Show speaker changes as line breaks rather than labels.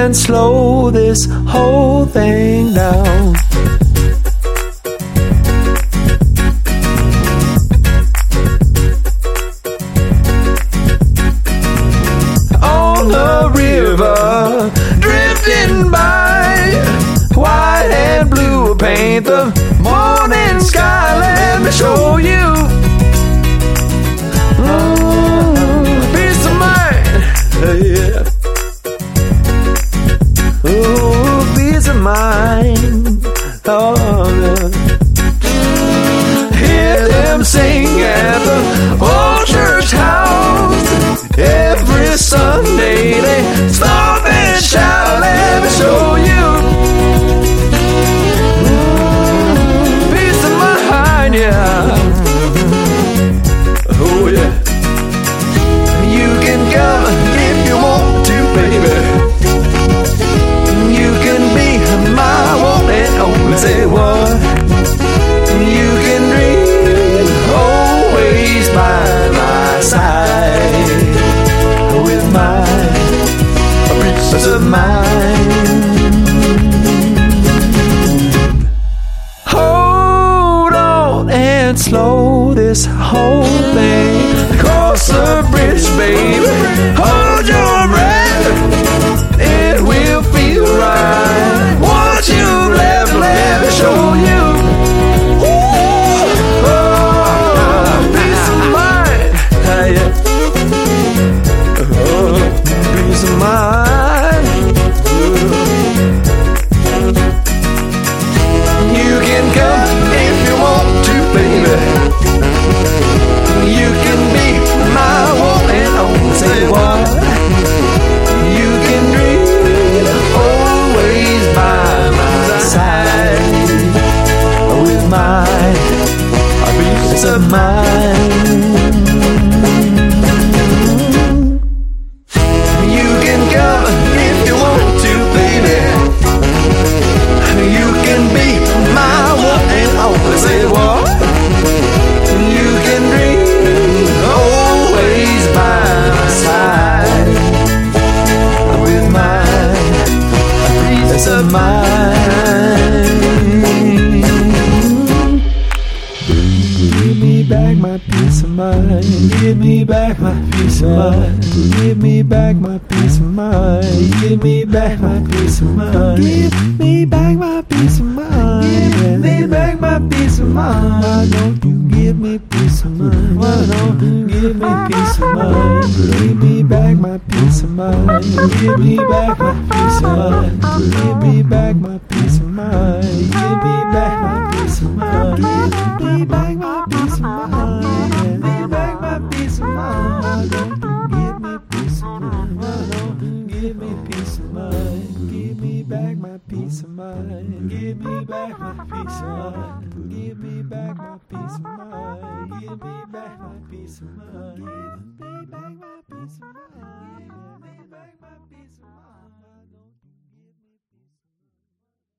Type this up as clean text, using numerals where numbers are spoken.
and slow this whole thing down. On the river, drifting by, white and blue paint the morning sky. Let me show you peace of mind. Yeah. Oh, peace of mind. Oh, yeah. Hear them sing at the old church house. Every Sunday they stop and shout. Let me show you peace of mind, yeah. Oh, yeah. You can come if you want to, baby. You can be my one and only. Say what? You can dream always by my side with my peace of mind. Hold on and slow this whole thing. Cross the bridge, baby. Hold your breath. It will feel right. What you left, let me show you. Peace of mind. Yeah. Peace of mind. You can come if you want to, baby. You can be my one and only. Say what? You can dream always by my side with my peace of mind. You can come if you want to, baby. You can be my one and only. Say what? You can dream always by my side with my peace of mind. Give me back my peace of mind. Give me back my peace of mind. Give me back my peace of mind. Give me back my peace of mind. Give me back my peace of mind. Give me back my peace of mind. Why don't you give me peace of mind? Why don't you give me peace of mind? Give me back my peace of mind. Give me back my peace of mind. Give me back my peace of mind. Give me back my peace of mind. Give me back my peace of mind. Give me back my peace of mind. Why don't you give me peace of mind? Why don't you give me peace of mind? Give me back my peace of mind. Give me back my peace of mind. Give me back my peace of mind. Give me back my peace of mind.